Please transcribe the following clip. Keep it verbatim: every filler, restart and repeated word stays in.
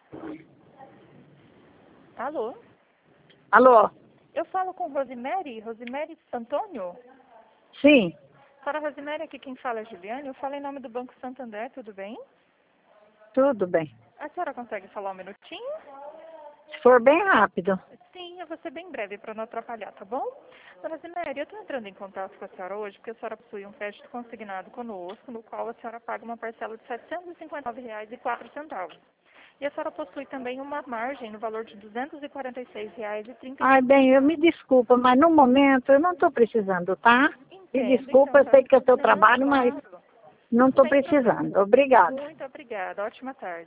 Alô? Alô? Eu falo com Rosemary, Rosemary Antônio? Sim, Para Rosemary, aqui quem fala é Juliane. Eu falo em nome do Banco Santander, tudo bem? tudo bem. A senhora consegue falar um minutinho? Se for bem rápido. Sim, eu vou ser bem breve para não atrapalhar, tá bom? Dona Rosemary, eu estou entrando em contato com a senhora hoje porque a senhora possui um crédito consignado conosco, no qual a senhora paga uma parcela de setecentos e cinquenta e nove reais e quatro centavos. E a senhora possui também uma margem no valor de duzentos e quarenta e seis reais e trinta e Ai, cinco bem, eu me centavos. desculpa, mas no momento eu não estou precisando, tá? Me Entendo, desculpa, então, eu tá? sei que é o teu Não, trabalho, mas claro. não estou Sem problema. precisando. Obrigada. Muito obrigada. Ótima tarde.